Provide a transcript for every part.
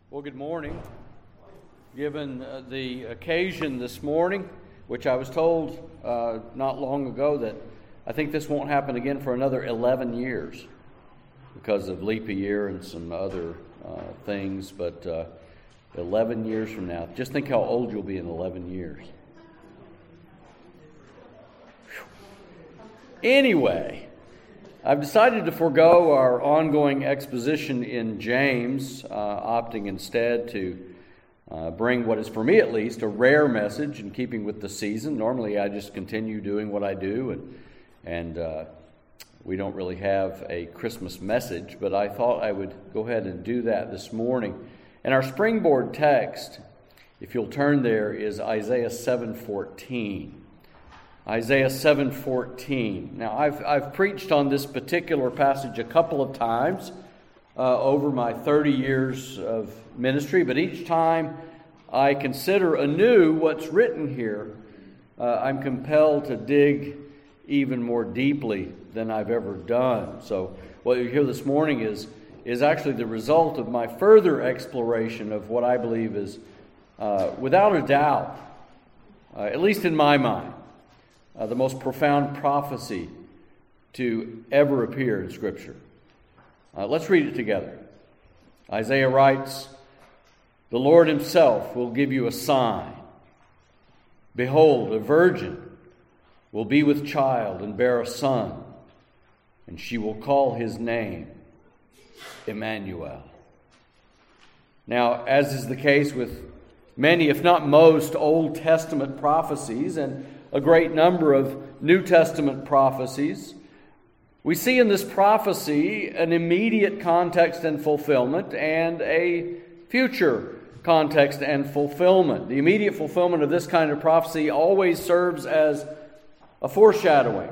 Well, good morning. Given the occasion this morning, which I was told not long ago that I think this won't happen again for another 11 years because of leap year and some other things, but 11 years from now. Just think how old you'll be in 11 years. Anyway, I've decided to forego our ongoing exposition in James, opting instead to bring what is, for me at least, a rare message in keeping with the season. Normally I just continue doing what I do, and we don't really have a Christmas message, but I thought I would go ahead and do that this morning. And our springboard text, if you'll turn there, is Isaiah 7:14. Isaiah 7:14. Now, I've preached on this particular passage a couple of times over my 30 years of ministry, but each time I consider anew what's written here, I'm compelled to dig even more deeply than I've ever done. So what you hear this morning is actually the result of my further exploration of what I believe is, without a doubt, at least in my mind, the most profound prophecy to ever appear in Scripture. Let's read it together. Isaiah writes, "The Lord himself will give you a sign. Behold, a virgin will be with child and bear a son, and she will call his name Emmanuel." Now, as is the case with many, if not most, Old Testament prophecies and a great number of New Testament prophecies, we see in this prophecy an immediate context and fulfillment and a future context and fulfillment. The immediate fulfillment of this kind of prophecy always serves as a foreshadowing,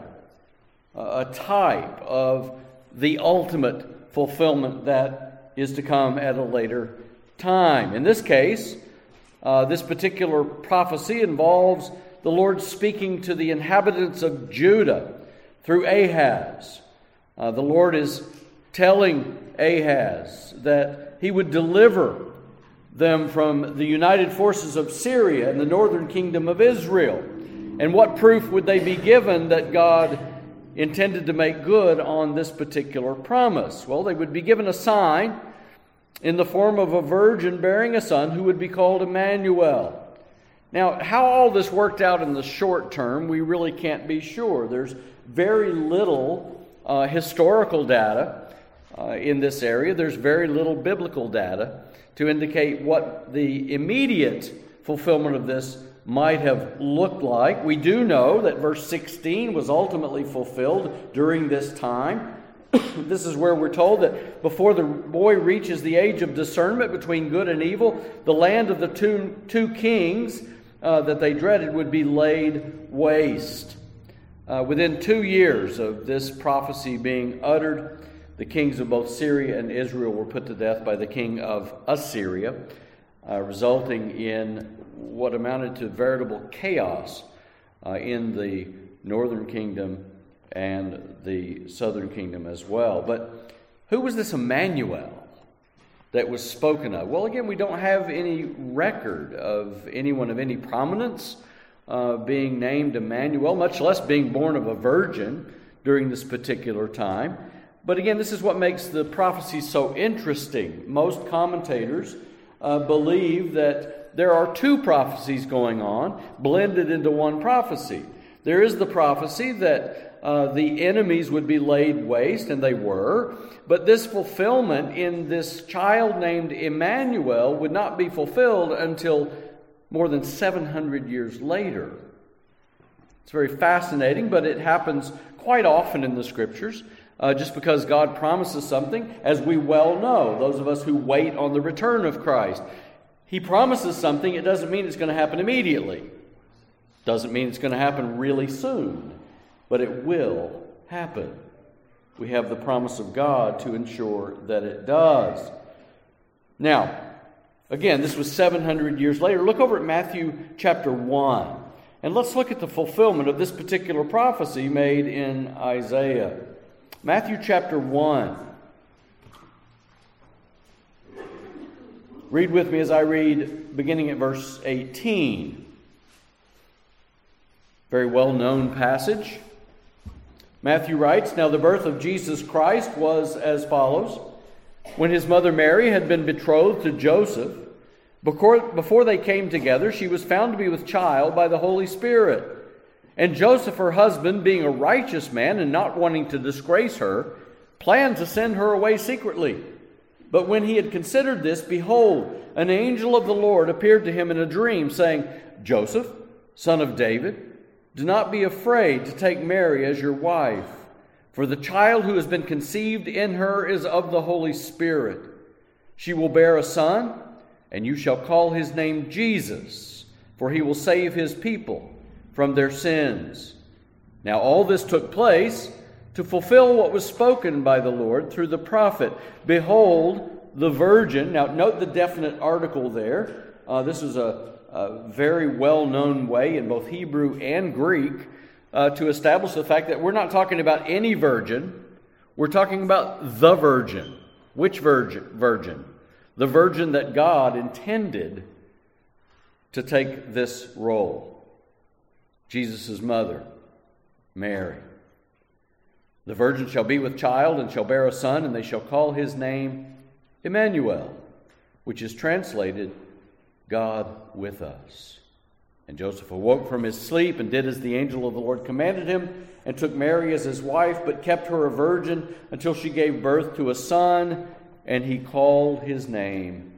a type of the ultimate fulfillment that is to come at a later time. In this case, this particular prophecy involves the Lord speaking to the inhabitants of Judah through Ahaz. The Lord is telling Ahaz that he would deliver them from the united forces of Syria and the northern kingdom of Israel. And what proof would they be given that God intended to make good on this particular promise? Well, they would be given a sign in the form of a virgin bearing a son who would be called Emmanuel. Now, how all this worked out in the short term, we really can't be sure. There's very little historical data in this area. There's very little biblical data to indicate what the immediate fulfillment of this might have looked like. We do know that verse 16 was ultimately fulfilled during this time. This is where we're told that before the boy reaches the age of discernment between good and evil, the land of the two kings that they dreaded would be laid waste. Within 2 years of this prophecy being uttered, the kings of both Syria and Israel were put to death by the king of Assyria, resulting in what amounted to veritable chaos in the northern kingdom and the southern kingdom as well. But who was this Emmanuel that was spoken of? Well, again, we don't have any record of anyone of any prominence being named Emmanuel, much less being born of a virgin during this particular time. But again, this is what makes the prophecy so interesting. Most commentators believe that there are two prophecies going on, blended into one prophecy. There is the prophecy that the enemies would be laid waste, and they were. But this fulfillment in this child named Emmanuel would not be fulfilled until more than 700 years later. It's very fascinating, but it happens quite often in the Scriptures. Just because God promises something, as we well know, those of us who wait on the return of Christ, He promises something, it doesn't mean it's going to happen immediately. Doesn't mean it's going to happen really soon. But it will happen. We have the promise of God to ensure that it does. Now, again, this was 700 years later. Look over at Matthew chapter 1. And let's look at the fulfillment of this particular prophecy made in Isaiah. Matthew chapter 1. Read with me as I read, beginning at verse 18. Very well-known passage. Matthew writes, "Now the birth of Jesus Christ was as follows. When his mother Mary had been betrothed to Joseph, before they came together, she was found to be with child by the Holy Spirit. And Joseph, her husband, being a righteous man and not wanting to disgrace her, planned to send her away secretly. But when he had considered this, behold, an angel of the Lord appeared to him in a dream, saying, 'Joseph, son of David, do not be afraid to take Mary as your wife, for the child who has been conceived in her is of the Holy Spirit. She will bear a son, and you shall call his name Jesus, for he will save his people from their sins.' Now all this took place to fulfill what was spoken by the Lord through the prophet. 'Behold, the virgin,'" now note the definite article there. This is a very well-known way in both Hebrew and Greek to establish the fact that we're not talking about any virgin. We're talking about the virgin. Which virgin? The virgin that God intended to take this role. Jesus' mother, Mary. "The virgin shall be with child and shall bear a son, and they shall call his name Emmanuel," which is translated God with us. "And Joseph awoke from his sleep and did as the angel of the Lord commanded him, and took Mary as his wife, but kept her a virgin until she gave birth to a son, and he called his name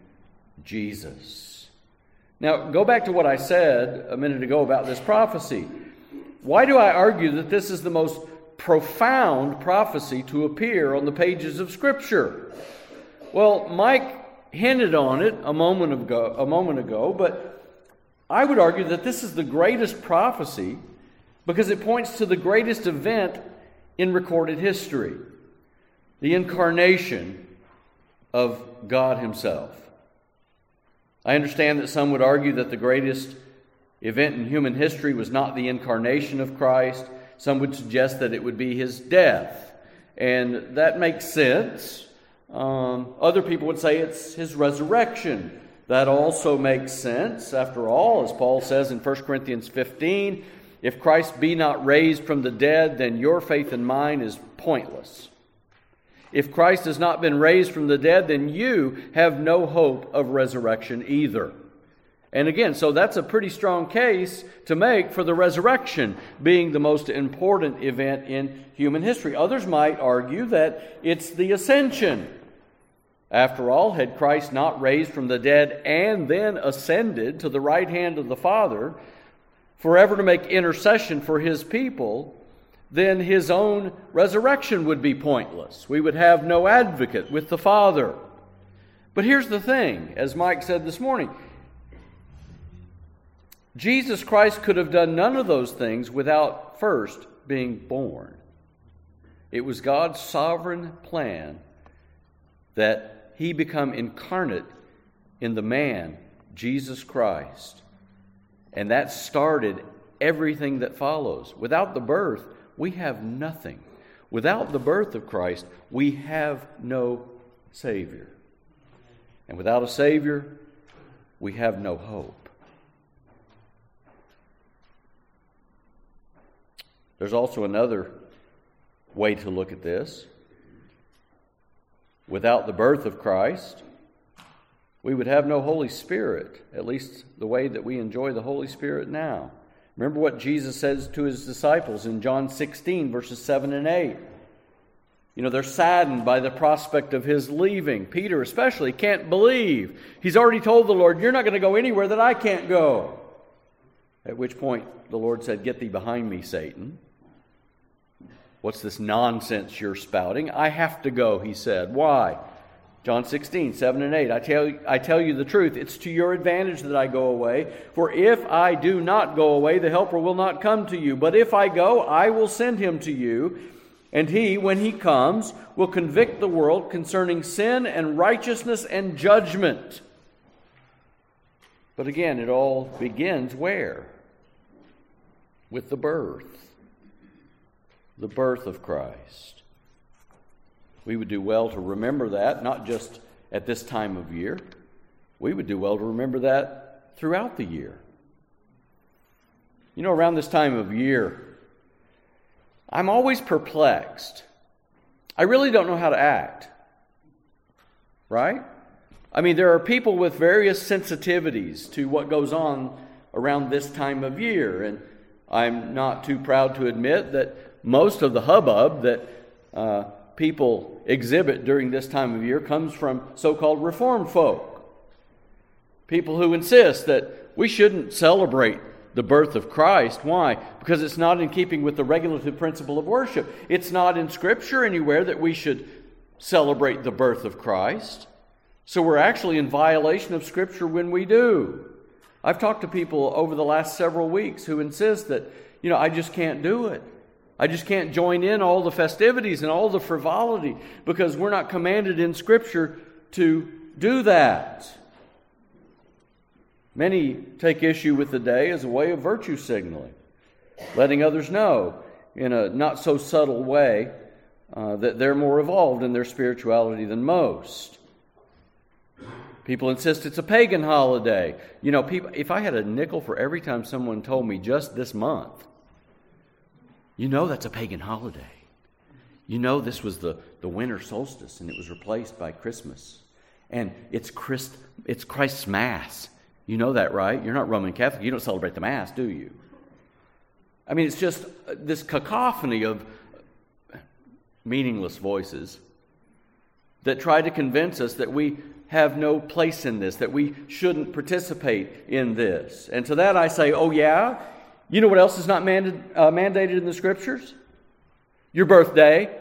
Jesus." Now, go back to what I said a minute ago about this prophecy. Why do I argue that this is the most profound prophecy to appear on the pages of Scripture? Well, Mike hinted on it a moment ago, but I would argue that this is the greatest prophecy because it points to the greatest event in recorded history, the incarnation of God Himself. I understand that some would argue that the greatest event in human history was not the incarnation of Christ. Some would suggest that it would be His death, and that makes sense. Other people would say it's His resurrection. That also makes sense. After all, as Paul says in 1 Corinthians 15, "If Christ be not raised from the dead, then your faith and mine is pointless. If Christ has not been raised from the dead, then you have no hope of resurrection either." And again, so that's a pretty strong case to make for the resurrection being the most important event in human history. Others might argue that it's the ascension. After all, had Christ not raised from the dead and then ascended to the right hand of the Father, forever to make intercession for His people, then His own resurrection would be pointless. We would have no advocate with the Father. But here's the thing, as Mike said this morning, Jesus Christ could have done none of those things without first being born. It was God's sovereign plan that He become incarnate in the man, Jesus Christ. And that started everything that follows. Without the birth, we have nothing. Without the birth of Christ, we have no Savior. And without a Savior, we have no hope. There's also another way to look at this. Without the birth of Christ, we would have no Holy Spirit, at least the way that we enjoy the Holy Spirit now. Remember what Jesus says to His disciples in John 16, verses 7 and 8. They're saddened by the prospect of His leaving. Peter especially can't believe. He's already told the Lord, "You're not going to go anywhere that I can't go." At which point the Lord said, "Get thee behind me, Satan. What's this nonsense you're spouting? I have to go," He said. Why? John 16, 7 and 8. I tell you the truth, it's to your advantage that I go away. For if I do not go away, the Helper will not come to you. But if I go, I will send Him to you. And He, when He comes, will convict the world concerning sin and righteousness and judgment. But again, it all begins where? With the birth. The birth of Christ. We would do well to remember that, not just at this time of year, we would do well to remember that throughout the year. You know, around this time of year, I'm always perplexed. I really don't know how to act. Right? I mean, there are people with various sensitivities to what goes on around this time of year. And I'm not too proud to admit that most of the hubbub that people exhibit during this time of year comes from so-called Reformed folk. People who insist that we shouldn't celebrate the birth of Christ. Why? Because it's not in keeping with the regulative principle of worship. It's not in Scripture anywhere that we should celebrate the birth of Christ. So we're actually in violation of Scripture when we do. I've talked to people over the last several weeks who insist that, I just can't do it. I just can't join in all the festivities and all the frivolity because we're not commanded in Scripture to do that. Many take issue with the day as a way of virtue signaling, letting others know in a not so subtle way that they're more evolved in their spirituality than most. People insist it's a pagan holiday. If I had a nickel for every time someone told me just this month, that's a pagan holiday. This was the winter solstice and it was replaced by Christmas. And it's Christ's Mass. You know that, right? You're not Roman Catholic. You don't celebrate the Mass, do you? I mean, it's just this cacophony of meaningless voices that try to convince us that we have no place in this, that we shouldn't participate in this. And to that I say, oh yeah? You know what else is not mandated in the Scriptures? Your birthday.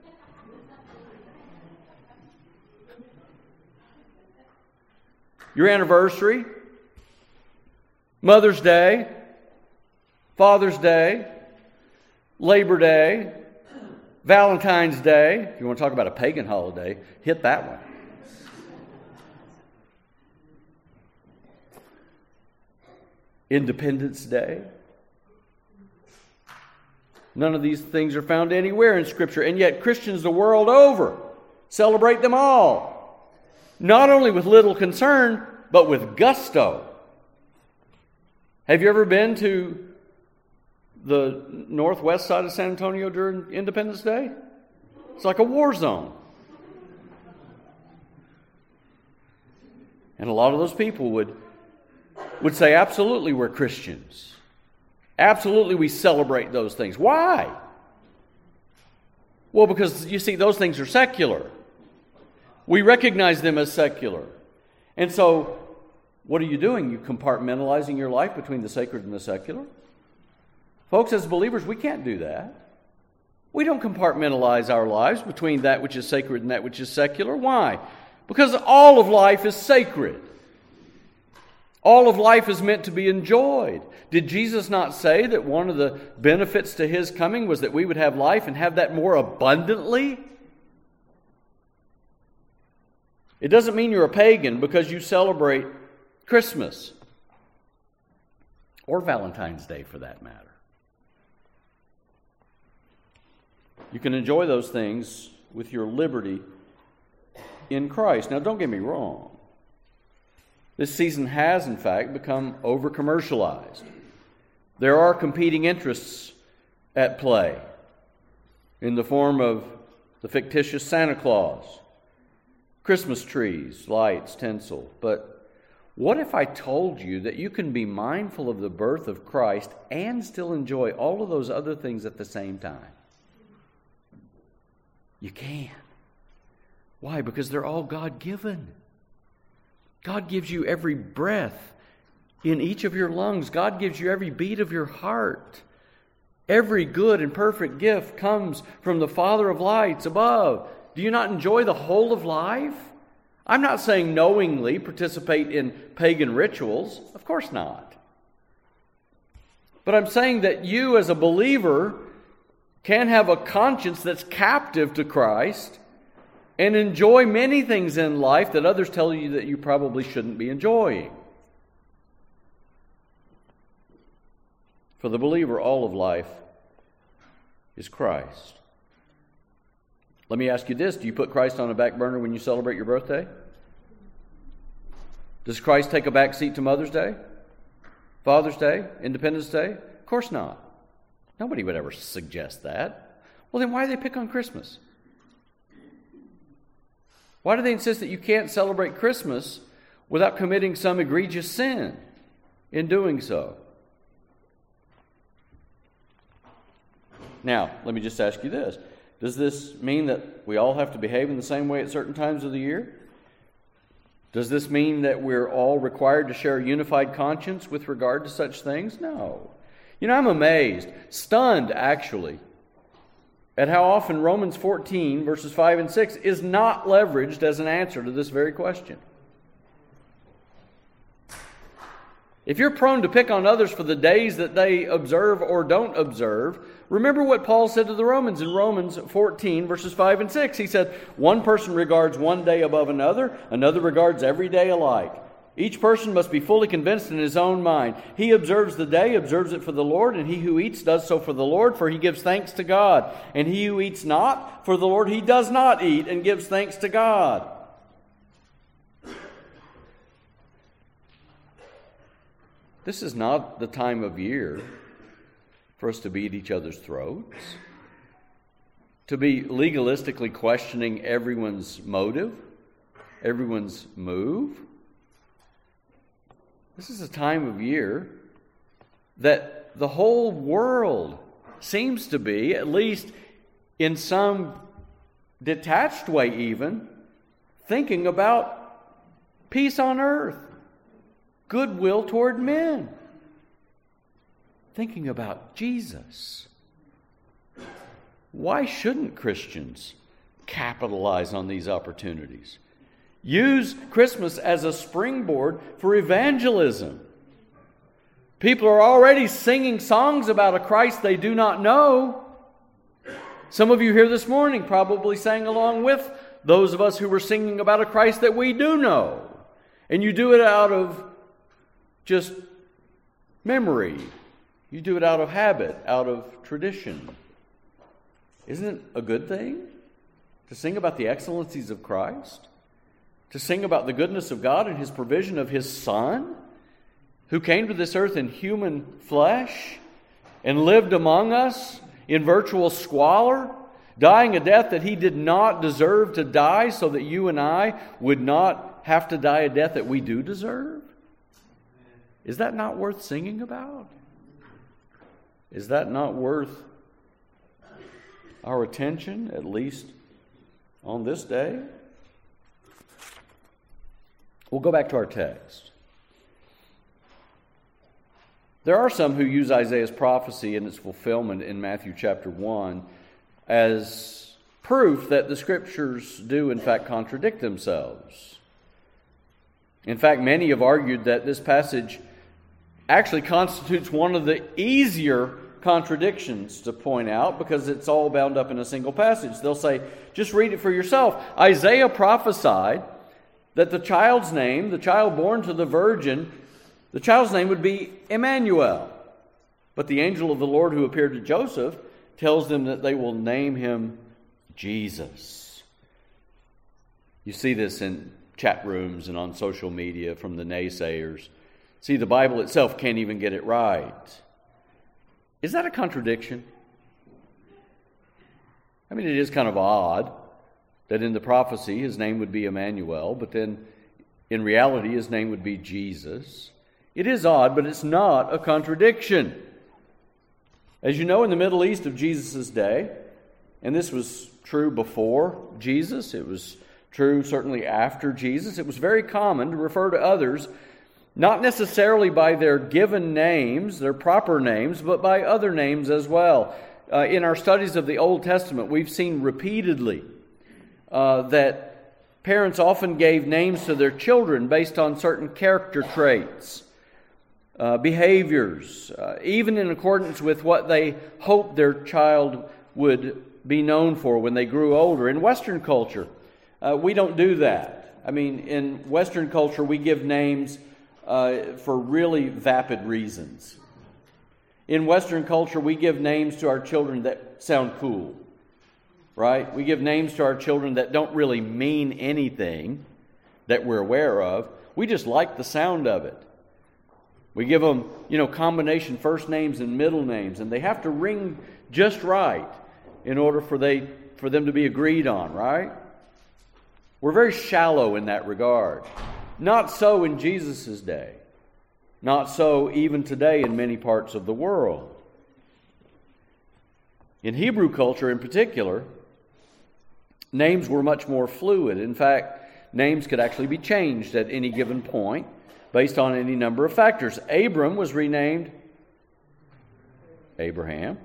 Your anniversary. Mother's Day, Father's Day, Labor Day, Valentine's Day. If you want to talk about a pagan holiday, hit that one. Independence Day. None of these things are found anywhere in Scripture, and yet Christians the world over celebrate them all. Not only with little concern, but with gusto. Have you ever been to the northwest side of San Antonio during Independence Day? It's like a war zone. And a lot of those people would say, absolutely, we're Christians. Absolutely, we celebrate those things. Why? Well, because, you see, those things are secular. We recognize them as secular. And so, what are you doing? You compartmentalizing your life between the sacred and the secular? Folks, as believers, we can't do that. We don't compartmentalize our lives between that which is sacred and that which is secular. Why? Because all of life is sacred. All of life is meant to be enjoyed. Did Jesus not say that one of the benefits to His coming was that we would have life and have that more abundantly? It doesn't mean you're a pagan because you celebrate Christmas or Valentine's Day for that matter. You can enjoy those things with your liberty in Christ. Now, don't get me wrong. This season has, in fact, become over-commercialized. There are competing interests at play in the form of the fictitious Santa Claus, Christmas trees, lights, tinsel. But what if I told you that you can be mindful of the birth of Christ and still enjoy all of those other things at the same time? You can. Why? Because they're all God-given. God gives you every breath in each of your lungs. God gives you every beat of your heart. Every good and perfect gift comes from the Father of lights above. Do you not enjoy the whole of life? I'm not saying knowingly participate in pagan rituals. Of course not. But I'm saying that you as a believer can have a conscience that's captive to Christ and enjoy many things in life that others tell you that you probably shouldn't be enjoying. For the believer, all of life is Christ. Let me ask you this. Do you put Christ on a back burner when you celebrate your birthday? Does Christ take a back seat to Mother's Day? Father's Day? Independence Day? Of course not. Nobody would ever suggest that. Well, then why do they pick on Christmas? Why do they insist that you can't celebrate Christmas without committing some egregious sin in doing so? Now, let me just ask you this. Does this mean that we all have to behave in the same way at certain times of the year? Does this mean that we're all required to share a unified conscience with regard to such things? No. You know, I'm amazed, stunned actually, at how often Romans 14, verses 5 and 6 is not leveraged as an answer to this very question. If you're prone to pick on others for the days that they observe or don't observe, remember what Paul said to the Romans in Romans 14, verses 5 and 6. He said, one person regards one day above another, another regards every day alike. Each person must be fully convinced in his own mind. He observes the day, observes it for the Lord, and he who eats does so for the Lord, for he gives thanks to God. And he who eats not for the Lord, he does not eat and gives thanks to God. This is not the time of year for us to be at each other's throats, to be legalistically questioning everyone's motive, everyone's move. This is a time of year that the whole world seems to be, at least in some detached way even, thinking about peace on earth, goodwill toward men, thinking about Jesus. Why shouldn't Christians capitalize on these opportunities? Use Christmas as a springboard for evangelism. People are already singing songs about a Christ they do not know. Some of you here this morning probably sang along with those of us who were singing about a Christ that we do know. And you do it out of just memory. You do it out of habit, out of tradition. Isn't it a good thing to sing about the excellencies of Christ? To sing about the goodness of God and His provision of His Son, who came to this earth in human flesh and lived among us in virtual squalor, dying a death that He did not deserve to die so that you and I would not have to die a death that we do deserve? Is that not worth singing about? Is that not worth our attention, at least on this day? We'll go back to our text. There are some who use Isaiah's prophecy and its fulfillment in Matthew chapter 1 as proof that the Scriptures do in fact contradict themselves. In fact, many have argued that this passage actually constitutes one of the easier contradictions to point out because it's all bound up in a single passage. They'll say, just read it for yourself. Isaiah prophesied that the child's name, the child born to the virgin, the child's name would be Emmanuel. But the angel of the Lord who appeared to Joseph tells them that they will name him Jesus. You see this in chat rooms and on social media from the naysayers. See, the Bible itself can't even get it right. Is that a contradiction? I mean, it is kind of odd that in the prophecy his name would be Emmanuel, but then in reality his name would be Jesus. It is odd, but it's not a contradiction. As you know, in the Middle East of Jesus' day, and this was true before Jesus, it was true certainly after Jesus, it was very common to refer to others not necessarily by their given names, their proper names, but by other names as well. In our studies of the Old Testament, we've seen repeatedly that parents often gave names to their children based on certain character traits, behaviors, even in accordance with what they hoped their child would be known for when they grew older. In Western culture, we don't do that. I mean, in Western culture, we give names for really vapid reasons. In Western culture, we give names to our children that sound cool, right? We give names to our children that don't really mean anything, that we're aware of. We just like the sound of it. We give them, combination first names and middle names, and they have to ring just right in order for them to be agreed on, right? We're very shallow in that regard. Not so in Jesus' day. Not so even today in many parts of the world. In Hebrew culture in particular, names were much more fluid. In fact, names could actually be changed at any given point based on any number of factors. Abram was renamed Abraham.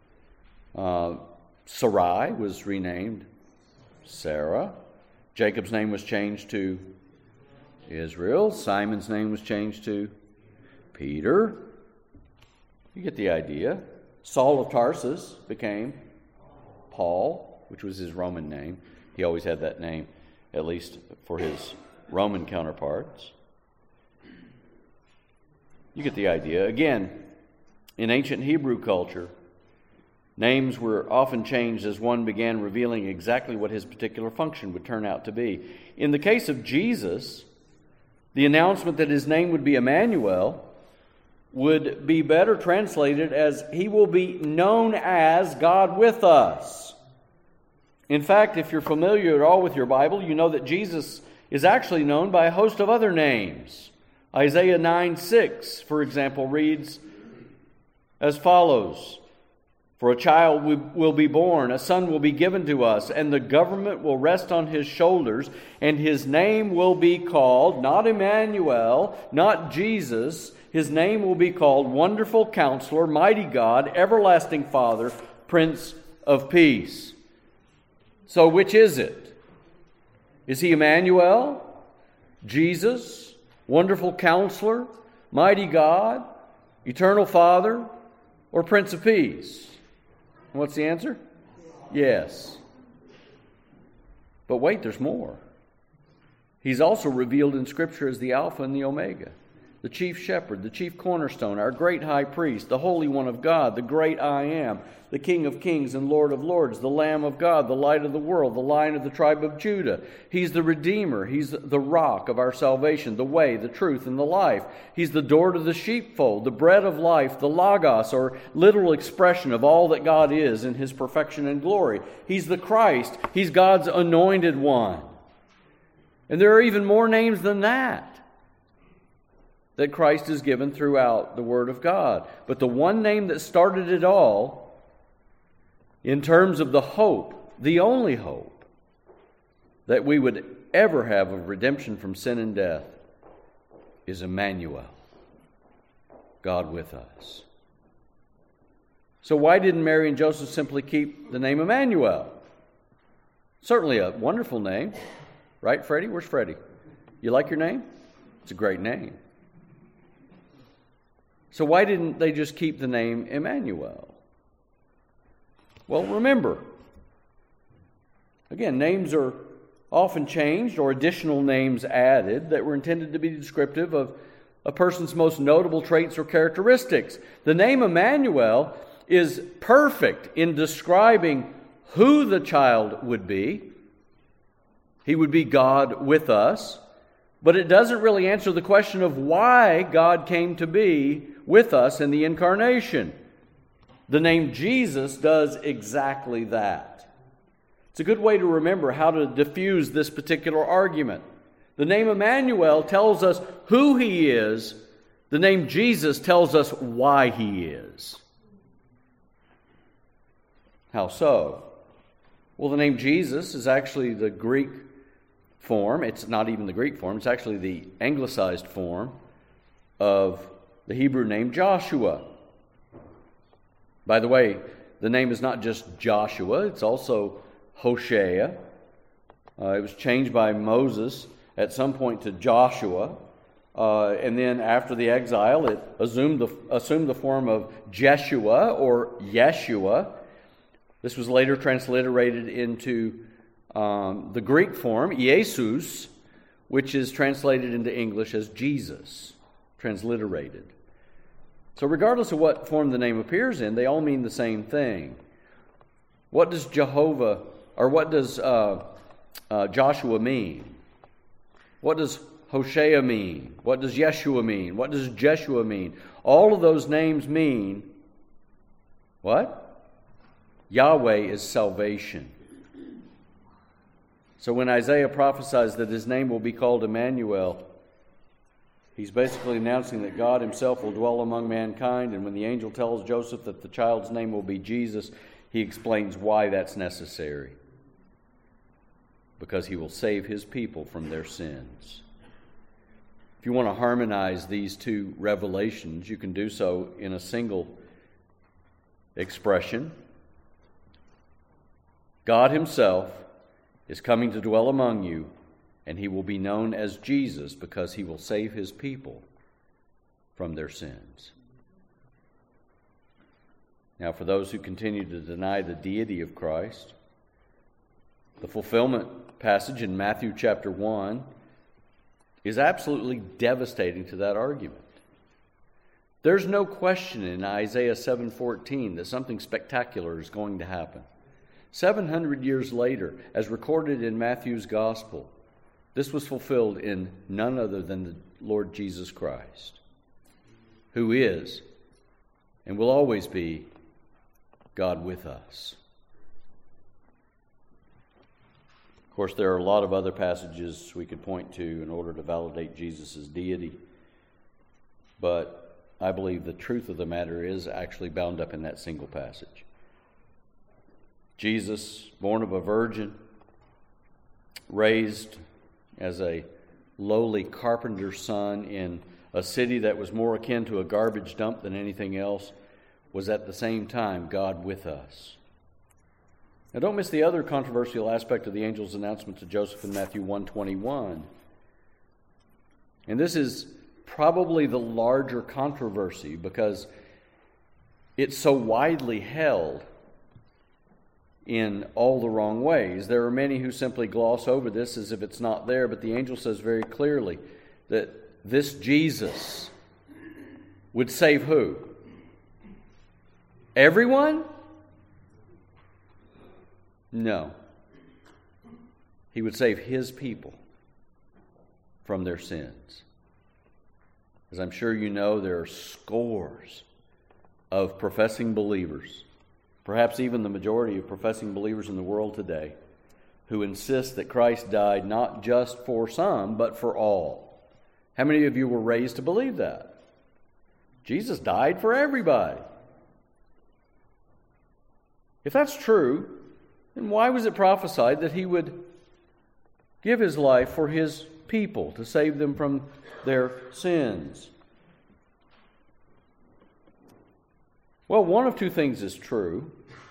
Sarai was renamed Sarah. Jacob's name was changed to Israel. Simon's name was changed to Peter. You get the idea. Saul of Tarsus became Paul, which was his Roman name. He always had that name, at least for his Roman counterparts. You get the idea. Again, in ancient Hebrew culture, names were often changed as one began revealing exactly what his particular function would turn out to be. In the case of Jesus, the announcement that his name would be Emmanuel would be better translated as he will be known as God with us. In fact, if you're familiar at all with your Bible, you know that Jesus is actually known by a host of other names. Isaiah 9:6, for example, reads as follows: "For a child will be born, a son will be given to us, and the government will rest on his shoulders, and his name will be called," not Emmanuel, not Jesus, his name will be called Wonderful Counselor, Mighty God, Everlasting Father, Prince of Peace. So which is it? Is he Emmanuel, Jesus, Wonderful Counselor, Mighty God, Eternal Father, or Prince of Peace? And what's the answer? Yes. But wait, there's more. He's also revealed in Scripture as the Alpha and the Omega, the chief shepherd, the chief cornerstone, our great high priest, the Holy One of God, the great I Am, the King of kings and Lord of lords, the Lamb of God, the light of the world, the Lion of the tribe of Judah. He's the Redeemer. He's the rock of our salvation, the way, the truth, and the life. He's the door to the sheepfold, the bread of life, the Logos, or literal expression of all that God is in His perfection and glory. He's the Christ. He's God's anointed one. And there are even more names than that Christ is given throughout the Word of God. But the one name that started it all, in terms of the hope, the only hope that we would ever have of redemption from sin and death, is Emmanuel, God with us. So why didn't Mary and Joseph simply keep the name Emmanuel? Certainly a wonderful name. Right, Freddie? Where's Freddie? You like your name? It's a great name. So why didn't they just keep the name Emmanuel? Well, remember, again, names are often changed or additional names added that were intended to be descriptive of a person's most notable traits or characteristics. The name Emmanuel is perfect in describing who the child would be. He would be God with us. But it doesn't really answer the question of why God came to be with us in the incarnation. The name Jesus does exactly that. It's a good way to remember how to diffuse this particular argument. The name Emmanuel tells us who He is. The name Jesus tells us why He is. How so? Well, the name Jesus is actually the Greek form. It's not even the Greek form. It's actually the anglicized form of the Hebrew name Joshua. By the way, the name is not just Joshua. It's also Hosea. It was changed by Moses at some point to Joshua. And then after the exile, it assumed the form of Jeshua or Yeshua. This was later transliterated into the Greek form, Jesus, which is translated into English as Jesus, transliterated. So regardless of what form the name appears in, they all mean the same thing. What does Joshua mean? What does Hosea mean? What does Yeshua mean? What does Jeshua mean? All of those names mean what? Yahweh is salvation. So when Isaiah prophesies that his name will be called Emmanuel, he's basically announcing that God himself will dwell among mankind. And when the angel tells Joseph that the child's name will be Jesus, he explains why that's necessary. Because he will save his people from their sins. If you want to harmonize these two revelations, you can do so in a single expression. God himself is coming to dwell among you, and he will be known as Jesus because he will save his people from their sins. Now, for those who continue to deny the deity of Christ, the fulfillment passage in Matthew chapter 1 is absolutely devastating to that argument. There's no question in Isaiah 7:14 that something spectacular is going to happen. 700 years later, as recorded in Matthew's gospel, this was fulfilled in none other than the Lord Jesus Christ, who is and will always be God with us. Of course, there are a lot of other passages we could point to in order to validate Jesus' deity, but I believe the truth of the matter is actually bound up in that single passage. Jesus, born of a virgin, raised as a lowly carpenter's son in a city that was more akin to a garbage dump than anything else, was at the same time God with us. Now don't miss the other controversial aspect of the angel's announcement to Joseph in Matthew 1:21. And this is probably the larger controversy because it's so widely held in all the wrong ways. There are many who simply gloss over this as if it's not there, but the angel says very clearly that this Jesus would save who? Everyone? No. He would save his people from their sins. As I'm sure you know, there are scores of professing believers, perhaps even the majority of professing believers in the world today, who insist that Christ died not just for some, but for all. How many of you were raised to believe that? Jesus died for everybody. If that's true, then why was it prophesied that he would give his life for his people to save them from their sins? Well, one of two things is true.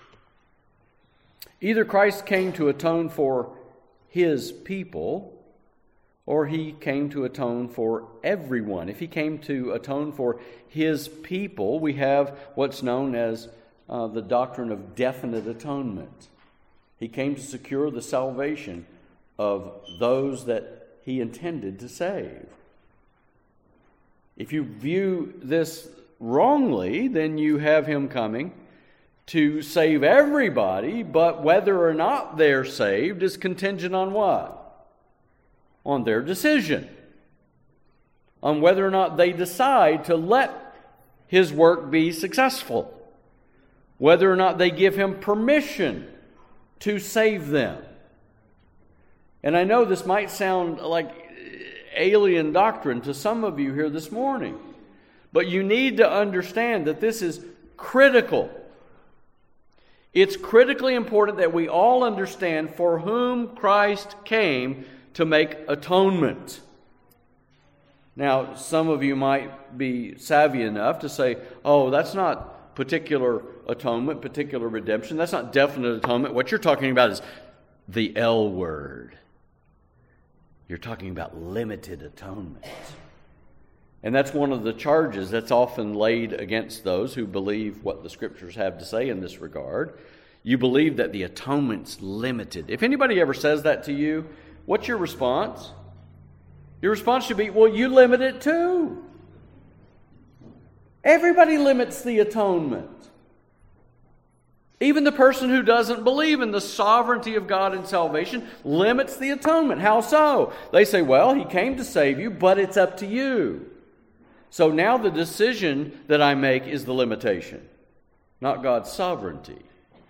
Either Christ came to atone for his people, or he came to atone for everyone. If he came to atone for his people, we have what's known as the doctrine of definite atonement. He came to secure the salvation of those that he intended to save. If you view this wrongly, then you have him coming to save everybody, but whether or not they're saved is contingent on what? On their decision. On whether or not they decide to let his work be successful. Whether or not they give him permission to save them. And I know this might sound like alien doctrine to some of you here this morning, but you need to understand that this is critical. It's critically important that we all understand for whom Christ came to make atonement. Now, some of you might be savvy enough to say, oh, that's not particular atonement, particular redemption. That's not definite atonement. What you're talking about is the L word. You're talking about limited atonement. And that's one of the charges that's often laid against those who believe what the Scriptures have to say in this regard. You believe that the atonement's limited. If anybody ever says that to you, what's your response? Your response should be, well, you limit it too. Everybody limits the atonement. Even the person who doesn't believe in the sovereignty of God in salvation limits the atonement. How so? They say, well, He came to save you, but it's up to you. So now the decision that I make is the limitation, not God's sovereignty.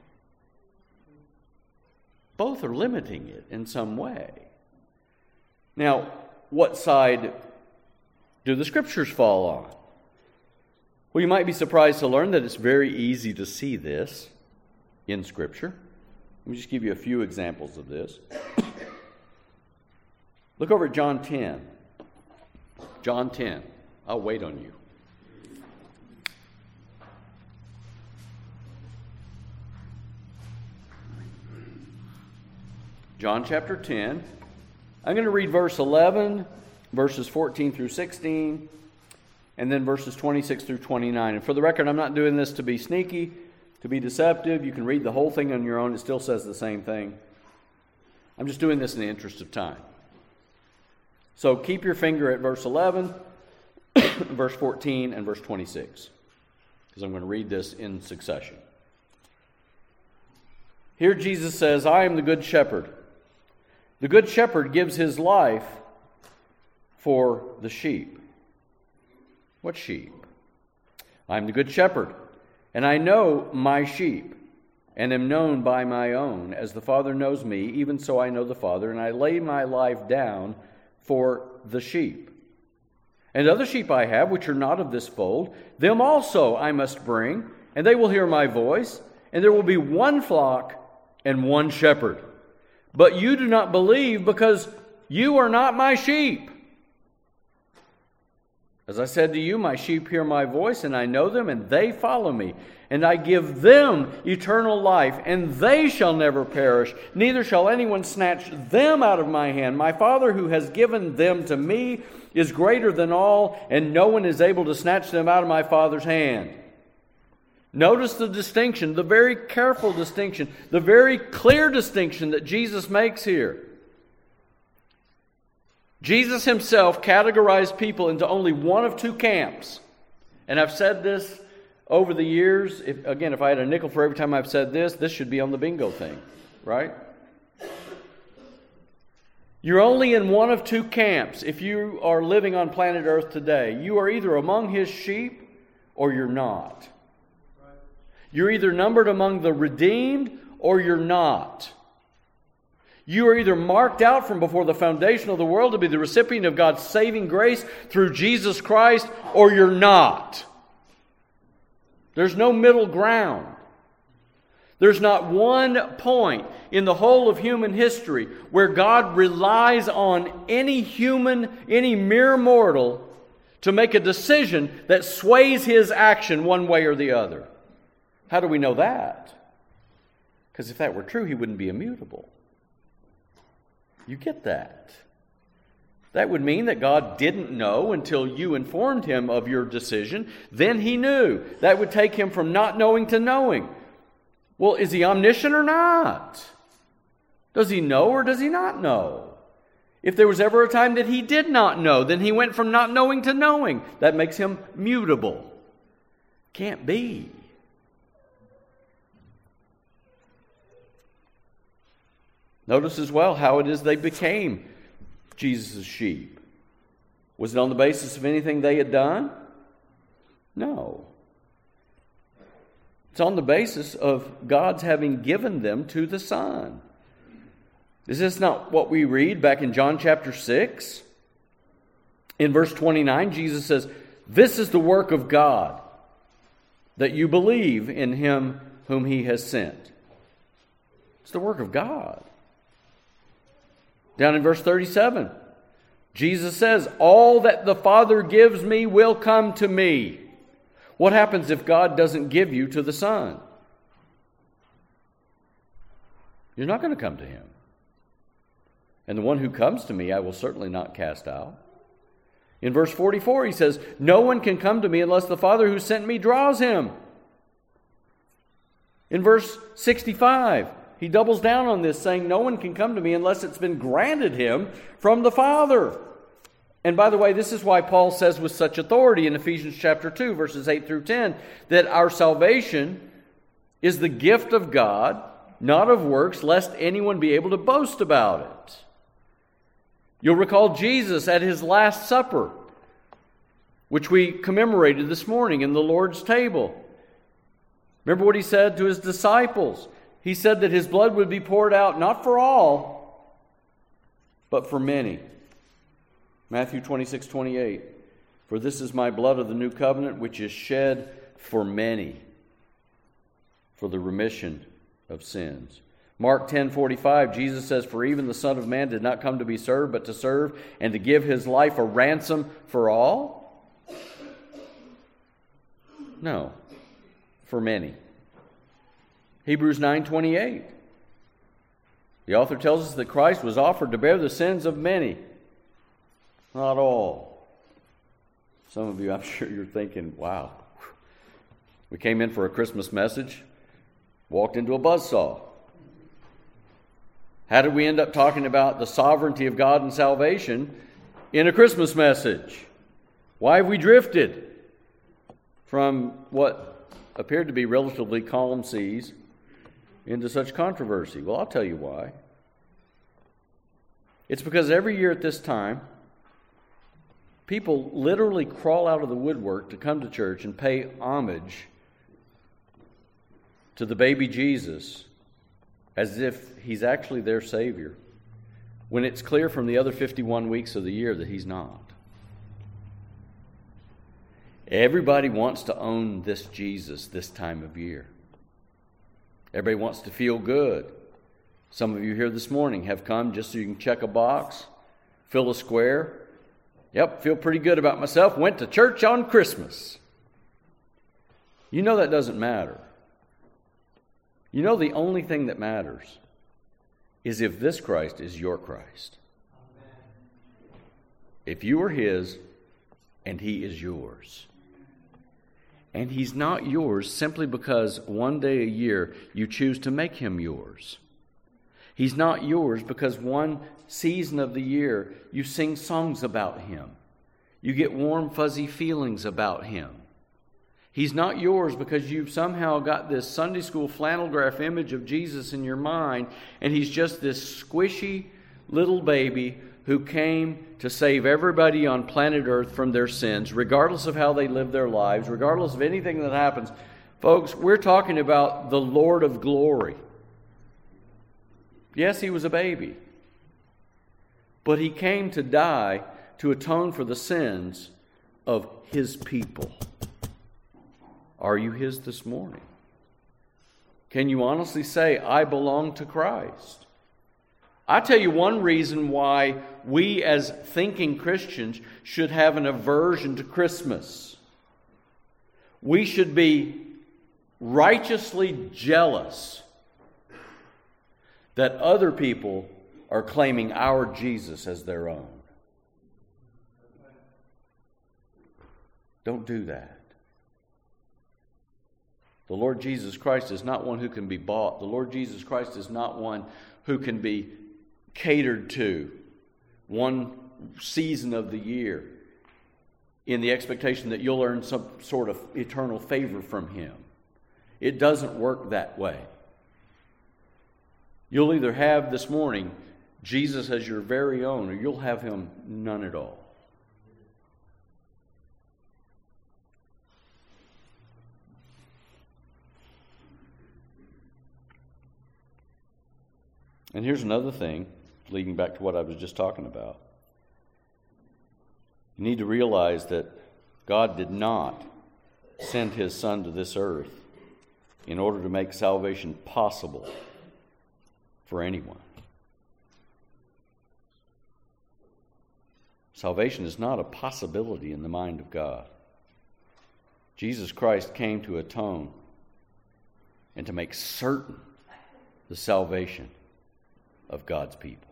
Both are limiting it in some way. Now, what side do the Scriptures fall on? Well, you might be surprised to learn that it's very easy to see this in Scripture. Let me just give you a few examples of this. Look over at John 10. John 10. I'll wait on you. John chapter 10. I'm going to read verse 11, verses 14 through 16, and then verses 26 through 29. And for the record, I'm not doing this to be sneaky, to be deceptive. You can read the whole thing on your own. It still says the same thing. I'm just doing this in the interest of time. So keep your finger at verse 11, verse 14, and verse 26, because I'm going to read this in succession. Here Jesus says, I am the good shepherd. The good shepherd gives his life for the sheep. What sheep? I am the good shepherd, and I know my sheep, and am known by my own. As the Father knows me, even so I know the Father, and I lay my life down for the sheep. And other sheep I have, which are not of this fold, them also I must bring, and they will hear my voice, and there will be one flock and one shepherd. But you do not believe, because you are not my sheep. As I said to you, my sheep hear my voice, and I know them, and they follow me. And I give them eternal life, and they shall never perish, neither shall anyone snatch them out of my hand. My Father who has given them to me is greater than all, and no one is able to snatch them out of my Father's hand. Notice the distinction, the very careful distinction, the very clear distinction that Jesus makes here. Jesus himself categorized people into only one of two camps. And I've said this over the years. If I had a nickel for every time I've said this should be on the bingo thing, right? You're only in one of two camps if you are living on planet Earth today. You are either among His sheep or you're not. You're either numbered among the redeemed or you're not. You are either marked out from before the foundation of the world to be the recipient of God's saving grace through Jesus Christ, or you're not. There's no middle ground. There's not one point in the whole of human history where God relies on any human, any mere mortal, to make a decision that sways His action one way or the other. How do we know that? Because if that were true, He wouldn't be immutable. You get that? That would mean that God didn't know until you informed Him of your decision. Then He knew. That would take Him from not knowing to knowing. Well, is He omniscient or not? Does He know or does He not know? If there was ever a time that He did not know, then He went from not knowing to knowing. That makes Him mutable. Can't be. Notice as well how it is they became Jesus' sheep. Was it on the basis of anything they had done? No. It's on the basis of God's having given them to the Son. Is this not what we read back in John chapter 6? In verse 29, Jesus says, "This is the work of God, that you believe in Him whom He has sent." It's the work of God. Down in verse 37, Jesus says, "All that the Father gives me will come to me." What happens if God doesn't give you to the Son? You're not going to come to Him. And the one who comes to me, I will certainly not cast out. In verse 44, He says, "No one can come to me unless the Father who sent me draws him." In verse 65, He doubles down on this, saying, "No one can come to me unless it's been granted him from the Father." And by the way, this is why Paul says with such authority in Ephesians chapter 2, verses 8 through 10, that our salvation is the gift of God, not of works, lest anyone be able to boast about it. You'll recall Jesus at his Last Supper, which we commemorated this morning in the Lord's table. Remember what he said to his disciples. He said that his blood would be poured out not for all, but for many. Matthew 26:28. For this is my blood of the new covenant, which is shed for many, for the remission of sins. Mark 10:45, Jesus says, for even the Son of Man did not come to be served, but to serve, and to give his life a ransom for all? No, for many. Hebrews 9:28. The author tells us that Christ was offered to bear the sins of many, not all. Some of you, I'm sure you're thinking, wow, we came in for a Christmas message, walked into a buzzsaw. How did we end up talking about the sovereignty of God and salvation in a Christmas message? Why have we drifted from what appeared to be relatively calm seas into such controversy? Well, I'll tell you why. It's because every year at this time, people literally crawl out of the woodwork to come to church and pay homage to the baby Jesus as if he's actually their Savior, when it's clear from the other 51 weeks of the year that he's not. Everybody wants to own this Jesus this time of year. Everybody wants to feel good. Some of you here this morning have come just so you can check a box, fill a square. Yep, feel pretty good about myself. Went to church on Christmas. You know that doesn't matter. You know the only thing that matters is if this Christ is your Christ. If you are his and he is yours. And he's not yours simply because one day a year you choose to make him yours. He's not yours because one season of the year you sing songs about him. You get warm, fuzzy feelings about him. He's not yours because you've somehow got this Sunday school flannel graph image of Jesus in your mind, and he's just this squishy little baby who came to save everybody on planet Earth from their sins, regardless of how they live their lives, regardless of anything that happens. Folks, we're talking about the Lord of glory. Yes, he was a baby, but he came to die to atone for the sins of his people. Are you his this morning? Can you honestly say, I belong to Christ? I tell you one reason why we as thinking Christians should have an aversion to Christmas. We should be righteously jealous that other people are claiming our Jesus as their own. Don't do that. The Lord Jesus Christ is not one who can be bought. The Lord Jesus Christ is not one who can be catered to one season of the year in the expectation that you'll earn some sort of eternal favor from him. It doesn't work that way. You'll either have this morning Jesus as your very own, or you'll have him none at all. And here's another thing, leading back to what I was just talking about. You need to realize that God did not send his Son to this earth in order to make salvation possible for anyone. Salvation is not a possibility in the mind of God. Jesus Christ came to atone and to make certain the salvation of God's people.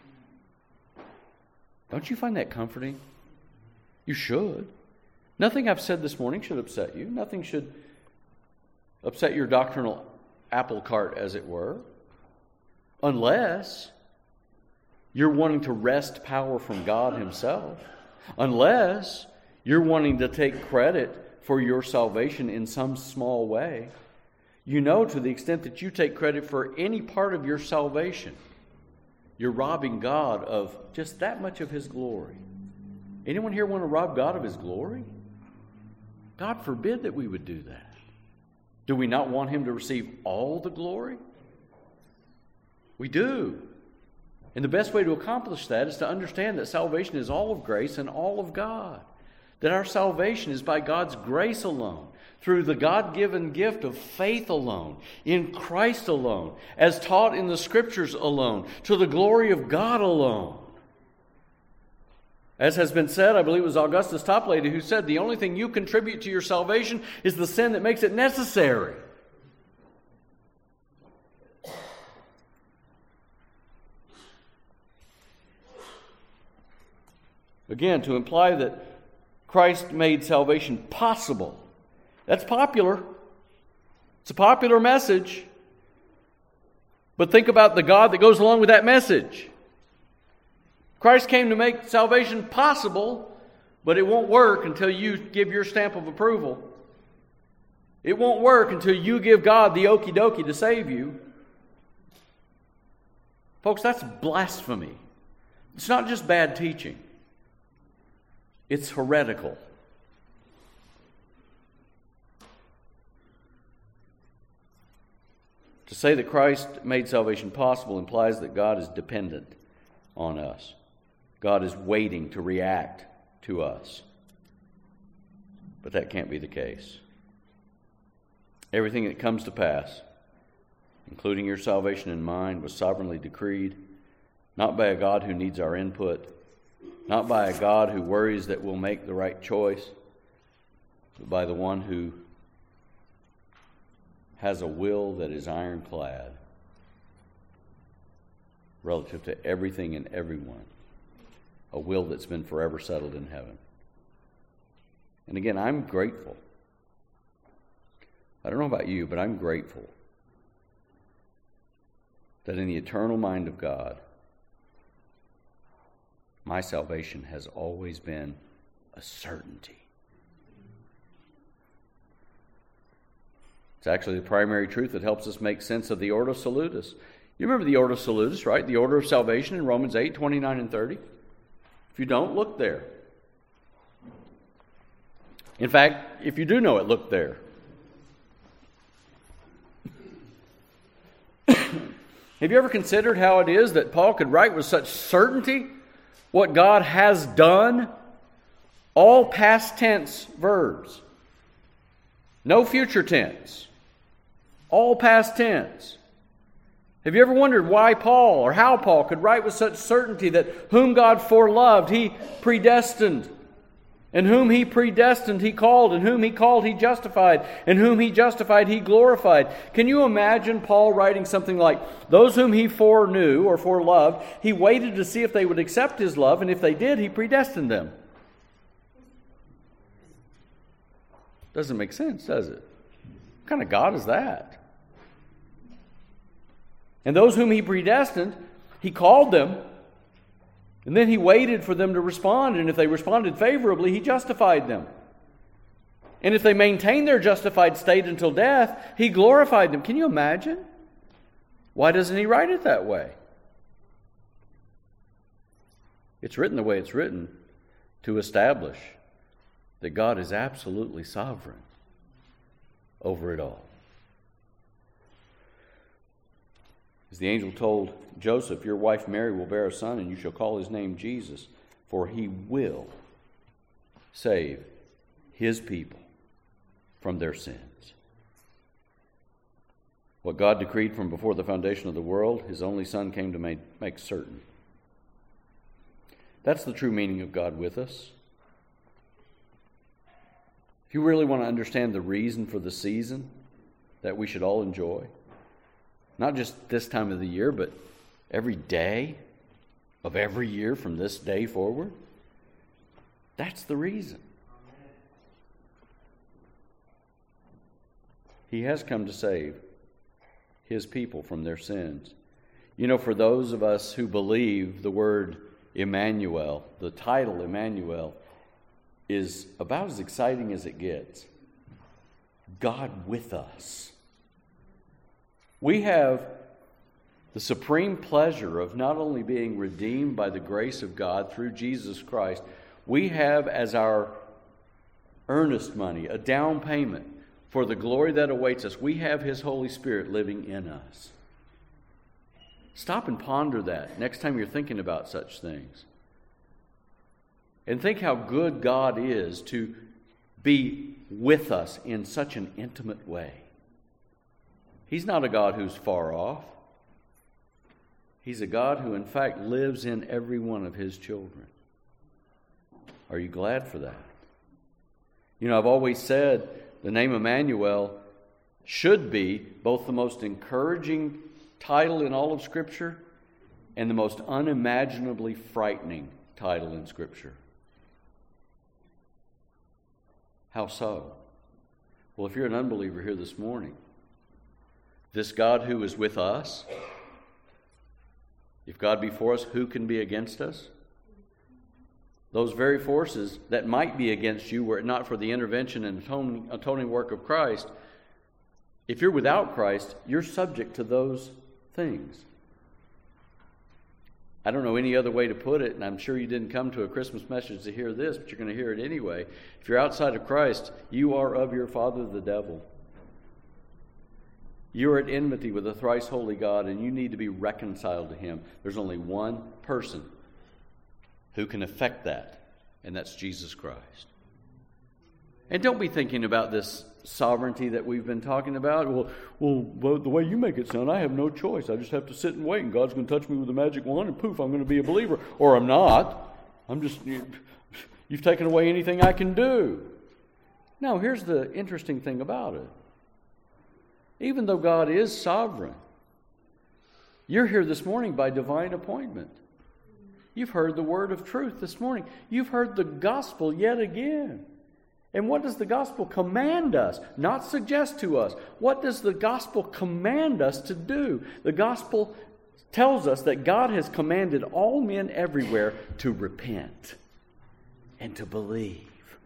Don't you find that comforting? You should. Nothing I've said this morning should upset you. Nothing should upset your doctrinal apple cart, as it were, unless you're wanting to wrest power from God himself, unless you're wanting to take credit for your salvation in some small way. You know, to the extent that you take credit for any part of your salvation, you're robbing God of just that much of His glory. Anyone here want to rob God of His glory? God forbid that we would do that. Do we not want Him to receive all the glory? We do. And the best way to accomplish that is to understand that salvation is all of grace and all of God. That our salvation is by God's grace alone, through the God-given gift of faith alone, in Christ alone, as taught in the Scriptures alone, to the glory of God alone. As has been said, I believe it was Augustus Toplady who said, the only thing you contribute to your salvation is the sin that makes it necessary. Again, to imply that Christ made salvation possible, that's popular. It's a popular message. But think about the God that goes along with that message. Christ came to make salvation possible, but it won't work until you give your stamp of approval. It won't work until you give God the okie dokie to save you. Folks, that's blasphemy. It's not just bad teaching. It's heretical. To say that Christ made salvation possible implies that God is dependent on us. God is waiting to react to us. But that can't be the case. Everything that comes to pass, including your salvation and mine, was sovereignly decreed, not by a God who needs our input, not by a God who worries that we'll make the right choice, but by the one who has a will that is ironclad relative to everything and everyone, a will that's been forever settled in heaven. And again, I'm grateful. I don't know about you, but I'm grateful that in the eternal mind of God, my salvation has always been a certainty. It's actually the primary truth that helps us make sense of the Ordo Salutis. You remember the Ordo Salutis, right? The order of salvation in Romans 8, 29 and 30. If you don't, look there. In fact, if you do know it, look there. Have you ever considered how it is that Paul could write with such certainty what God has done? All past tense verbs. No future tense. All past tense. Have you ever wondered why Paul or how Paul could write with such certainty that whom God foreloved, He predestined, and whom He predestined, He called, and whom He called, He justified, and whom He justified, He glorified? Can you imagine Paul writing something like, those whom He foreknew or foreloved, He waited to see if they would accept His love, and if they did, He predestined them? Doesn't make sense, does it? What kind of God is that? And those whom He predestined, He called them, and then He waited for them to respond, and if they responded favorably, He justified them. And if they maintained their justified state until death, He glorified them. Can you imagine? Why doesn't He write it that way? It's written the way it's written to establish that God is absolutely sovereign over it all. As the angel told Joseph, your wife Mary will bear a son, and you shall call his name Jesus, for he will save his people from their sins. What God decreed from before the foundation of the world, His only Son came to make certain. That's the true meaning of God with us. If you really want to understand the reason for the season that we should all enjoy, not just this time of the year, but every day of every year from this day forward, that's the reason. He has come to save His people from their sins. You know, for those of us who believe, the word Emmanuel, the title Emmanuel, is about as exciting as it gets. God with us. We have the supreme pleasure of not only being redeemed by the grace of God through Jesus Christ, we have as our earnest money, a down payment for the glory that awaits us, we have His Holy Spirit living in us. Stop and ponder that next time you're thinking about such things. And think how good God is to be with us in such an intimate way. He's not a God who's far off. He's a God who, in fact, lives in every one of His children. Are you glad for that? You know, I've always said the name Emmanuel should be both the most encouraging title in all of Scripture and the most unimaginably frightening title in Scripture. How so? Well, if you're an unbeliever here this morning, this God who is with us, if God be for us, who can be against us? Those very forces that might be against you were it not for the intervention and atoning work of Christ, if you're without Christ, you're subject to those things. I don't know any other way to put it, and I'm sure you didn't come to a Christmas message to hear this, but you're going to hear it anyway. If you're outside of Christ, you are of your father the devil. You are at enmity with the thrice holy God, and you need to be reconciled to Him. There's only one person who can effect that, and that's Jesus Christ. And don't be thinking about this sovereignty that we've been talking about. Well, the way you make it sound, I have no choice. I just have to sit and wait, and God's going to touch me with a magic wand, and poof, I'm going to be a believer. Or I'm not. You've taken away anything I can do. Now, here's the interesting thing about it. Even though God is sovereign, you're here this morning by divine appointment. You've heard the word of truth this morning. You've heard the gospel yet again. And what does the gospel command us? Not suggest to us. What does the gospel command us to do? The gospel tells us that God has commanded all men everywhere to repent and to believe.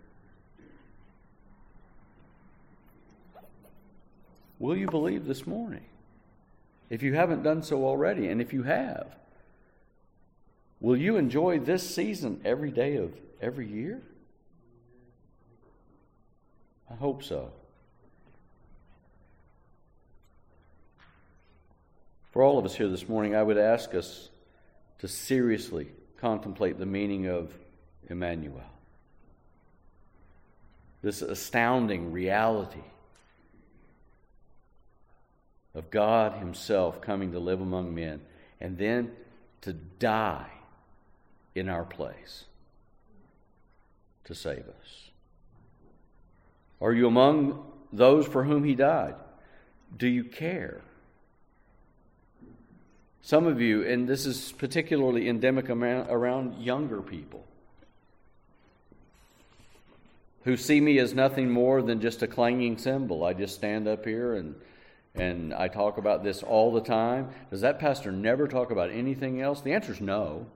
Will you believe this morning? If you haven't done so already, and if you have, will you enjoy this season every day of every year? I hope so. For all of us here this morning, I would ask us to seriously contemplate the meaning of Emmanuel. This astounding reality of God Himself coming to live among men and then to die in our place to save us. Are you among those for whom He died? Do you care? Some of you, and this is particularly endemic around younger people, who see me as nothing more than just a clanging cymbal. I just stand up here and I talk about this all the time. Does that pastor never talk about anything else? The answer is no.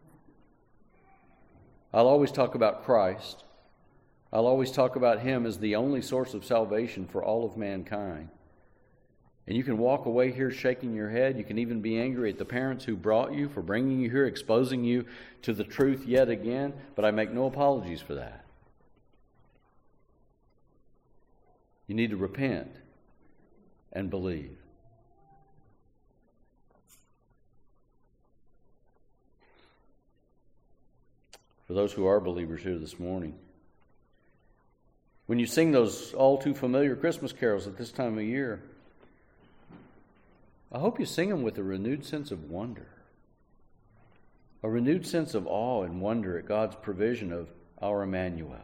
I'll always talk about Christ. I'll always talk about Him as the only source of salvation for all of mankind. And you can walk away here shaking your head. You can even be angry at the parents who brought you for bringing you here, exposing you to the truth yet again. But I make no apologies for that. You need to repent and believe. For those who are believers here this morning, when you sing those all too familiar Christmas carols at this time of year, I hope you sing them with a renewed sense of wonder, a renewed sense of awe and wonder at God's provision of our Emmanuel.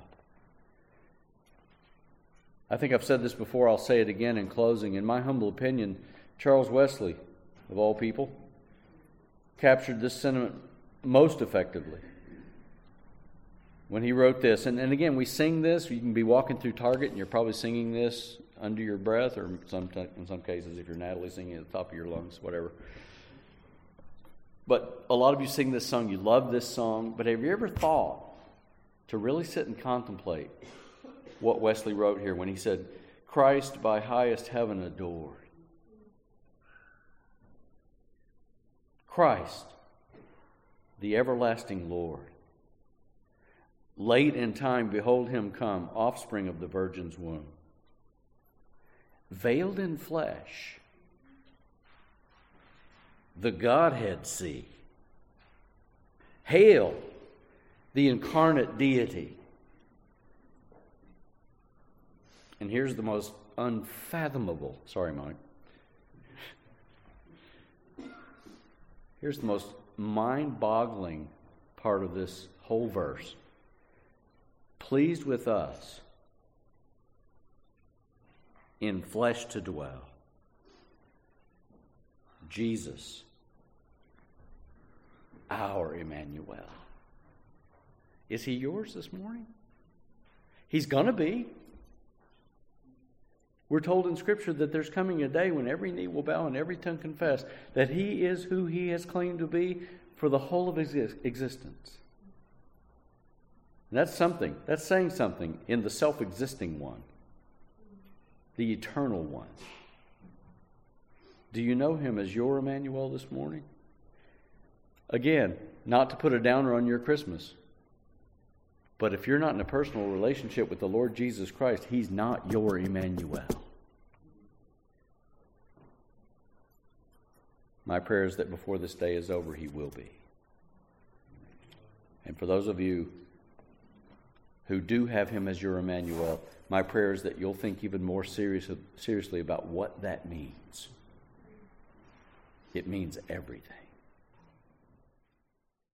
I think I've said this before, I'll say it again in closing. In my humble opinion, Charles Wesley, of all people, captured this sentiment most effectively when he wrote this. And again, we sing this. You can be walking through Target and you're probably singing this under your breath, or in some cases, if you're Natalie, singing at the top of your lungs, whatever. But a lot of you sing this song, you love this song, but have you ever thought to really sit and contemplate what Wesley wrote here when he said, Christ by highest heaven adored, Christ, the everlasting Lord. Late in time, behold him come, offspring of the virgin's womb. Veiled in flesh, the Godhead see. Hail, the incarnate deity. And here's the most unfathomable, sorry, Mike. Here's the most mind-boggling part of this whole verse. Pleased with us in flesh to dwell. Jesus, our Emmanuel. Is he yours this morning? He's going to be. We're told in Scripture that there's coming a day when every knee will bow and every tongue confess that he is who he has claimed to be for the whole of his existence. And that's something. That's saying something in the self-existing one, the eternal one. Do you know him as your Emmanuel this morning? Again, not to put a downer on your Christmas, but if you're not in a personal relationship with the Lord Jesus Christ, he's not your Emmanuel. My prayer is that before this day is over, he will be. And for those of you who do have him as your Emmanuel, my prayer is that you'll think even more seriously about what that means. It means everything.